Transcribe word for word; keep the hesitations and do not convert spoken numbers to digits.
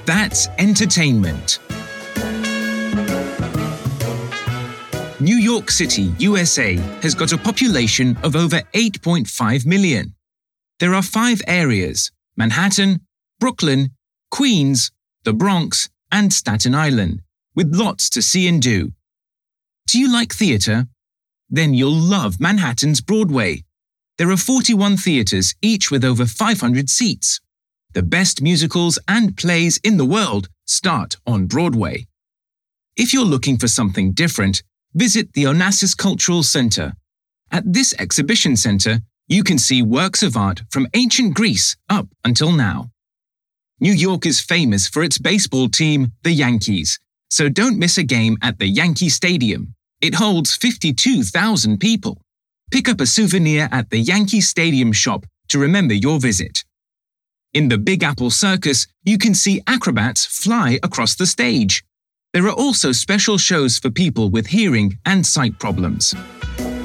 That's entertainment. New York City, U S A has got a population of over eight point five million. There are five areas: Manhattan, Brooklyn, Queens, the Bronx, and Staten Island, with lots to see and do. Do you like theatre? Then you'll love Manhattan's Broadway. There are forty-one theatres, each with over five hundred seats. The best musicals and plays in the world start on Broadway. If you're looking for something different, visit the Onassis Cultural Center. At this exhibition center, you can see works of art from ancient Greece up until now. New York is famous for its baseball team, the Yankees, so don't miss a game at the Yankee Stadium. It holds fifty-two thousand people. Pick up a souvenir at the Yankee Stadium shop to remember your visit. In the Big Apple Circus, you can see acrobats fly across the stage. There are also special shows for people with hearing and sight problems.